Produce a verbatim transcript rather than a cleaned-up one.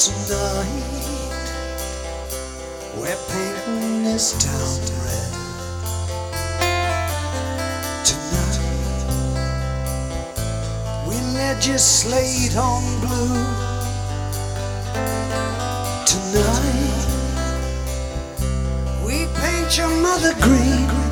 Tonight we're painting this town red. Tonight we legislate on blue. Tonight we paint your mother green.